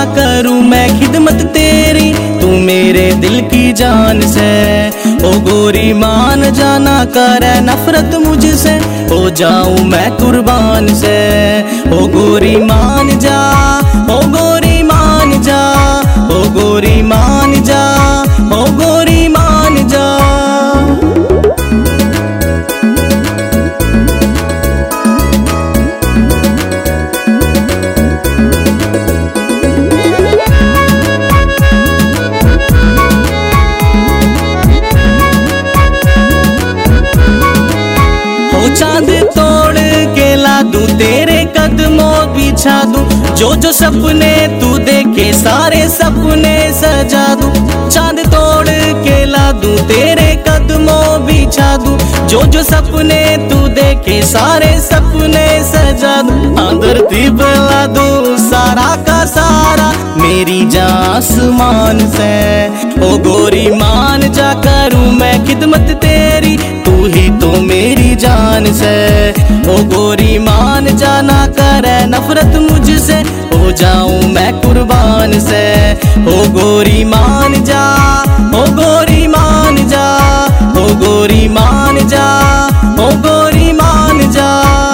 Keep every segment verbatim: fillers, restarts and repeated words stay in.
जा करूँ मैं खिदमत तेरी, तू मेरे दिल की जान से। ओ गोरी मान जाना करे नफरत मुझसे, हो जाऊं मैं कुर्बान से। ओ गोरी मान जा, ओ गोरी मान जा, ओ गोरी मान जा, ओ गोरी मान जा। चांद तोड़ के ला दूं तेरे कदमों बिछा दूं, जो जो सपने तू देखे सारे सपने सजा दूं। चांद तोड़ के ला दूं तेरे कदमों बिछा दूं, जो जो सपने तू देखे सारे सपने सजा दूं। धरती बला दूं सारा का सारा मेरी जान आसमान से। ओ गोरी मान जा करूँ मैं खिदमत तेरी, तू ही तो मेरी जान से। ओ गोरी मान जाना करे नफरत मुझसे, हो जाऊं मैं कुर्बान से। ओ गोरी मान जा, ओ गोरी मान जा, ओ गोरी मान जा, ओ गोरी मान जा।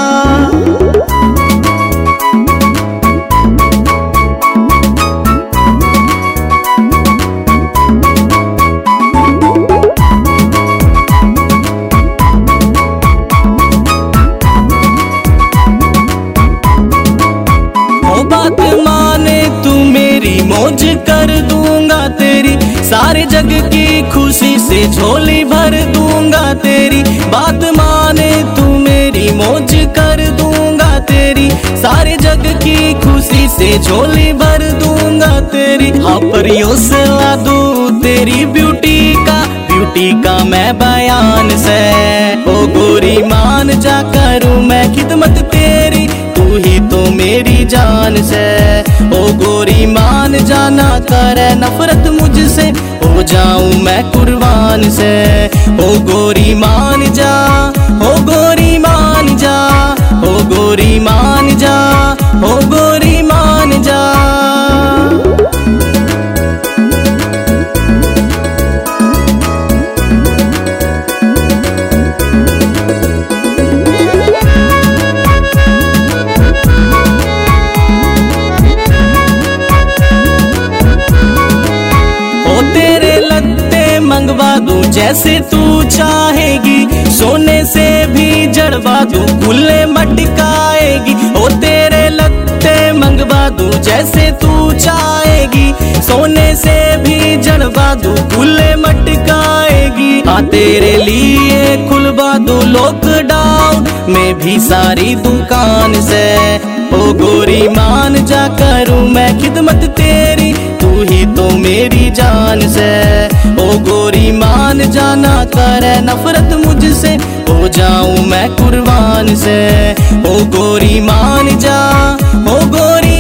बात माने तू मेरी मौज कर दूंगा तेरी, सारे जग की खुशी से झोली भर दूंगा तेरी। बात माने तू मेरी मौज कर दूंगा तेरी, सारे जग की खुशी से झोली भर दूंगा तेरी। हाँ परियों से ला दूं तेरी ब्यूटी का, ब्यूटी का मैं बयान से। ओ गोरी मान जा करूँ मैं खिदमत तेरी, तू ही तो मेरी जान से। ओ गोरी मान जाना करे नफरत मुझसे, हो जाऊं मैं कुर्बान से। ओ गोरी मान जा, ओ गोरी मान जा, ओ गोरी मान जा, ओ गोरी मान जा। तेरे लत्ते मंगवा दूं जैसे तू चाहेगी, सोने से भी जड़वा दूं गुल्ले मटकाएगी। ओ तेरे लत्ते मंगवा दूं जैसे तू चाहेगी, सोने से भी जड़वा दूं गुल्ले मटकाएगी। हाँ तेरे लिए खुलवा दूं लॉकडाउन में भी सारी दुकान से। ओ गोरी मान जा करूँ मैं खिदमत तेरी, तू ही तो मेरी जान से। ओ गोरी मान जाना करे नफरत मुझसे, हो जाऊं मैं कुर्बान से। ओ गोरी मान जा, ओ गोरी